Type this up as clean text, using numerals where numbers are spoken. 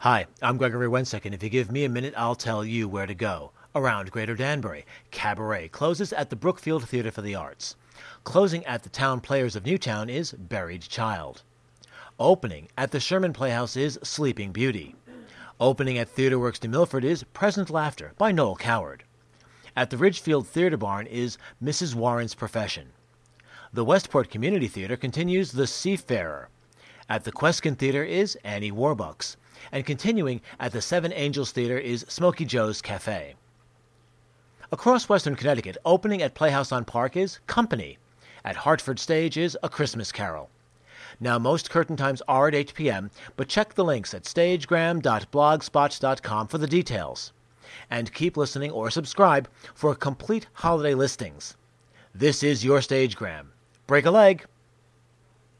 Hi, I'm Gregory Wensick, and if you give me a minute, I'll tell you where to go. Around Greater Danbury, Cabaret closes at the Brookfield Theater for the Arts. Closing at the Town Players of Newtown is Buried Child. Opening at the Sherman Playhouse is Sleeping Beauty. Opening at TheatreWorks New Milford is Present Laughter by Noel Coward. At the Ridgefield Theater Barn is Mrs. Warren's Profession. The Westport Community Theater continues The Seafarer. At the Queskin Theater is Annie Warbucks. And continuing at the Seven Angels Theater is Smoky Joe's Cafe. Across Western Connecticut, opening at Playhouse on Park is Company. At Hartford Stage is A Christmas Carol. Now, most curtain times are at 8 p.m., but check the links at stagegram.blogspot.com for the details. And keep listening or subscribe for complete holiday listings. This is your Stagegram. Break a leg.